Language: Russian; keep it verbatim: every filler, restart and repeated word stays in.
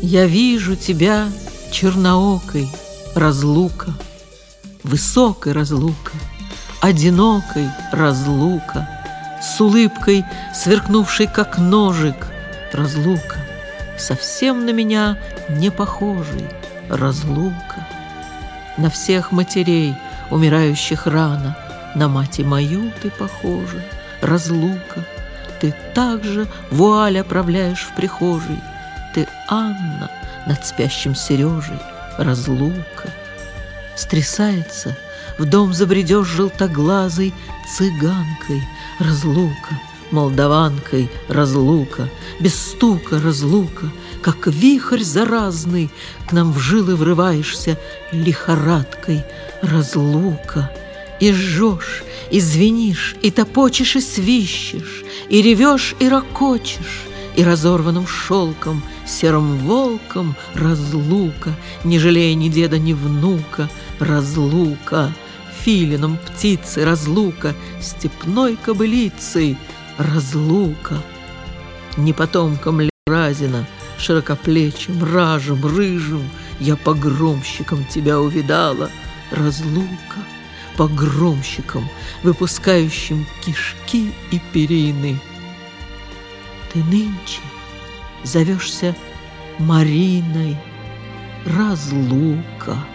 Я вижу тебя черноокой, разлука, высокой разлука, одинокой разлука, с улыбкой, сверкнувшей как ножик, разлука, совсем на меня не похожий, разлука. На всех матерей, умирающих рано, на мать мою ты похожа, разлука. Ты также вуаль оправляешь в прихожей, ты Анна над спящим Сережей, разлука. Стрясается, в дом забредешь желтоглазой цыганкой, разлука, молдаванкой, разлука, без стука, разлука, как вихрь заразный, к нам в жилы врываешься лихорадкой, разлука. И жжешь, и звенишь, и топочешь, и свищешь, и ревешь, и ракочешь, и разорванным шелком, серым волком разлука, не жалея ни деда, ни внука, разлука, филином птицы разлука, степной кобылицей разлука, не потомком ли Разина, широкоплечим, ражем, рыжим, я погромщиком тебя увидала, разлука, погромщиком, выпускающим кишки и перины. Ты нынче зовешься Мариной, разлука.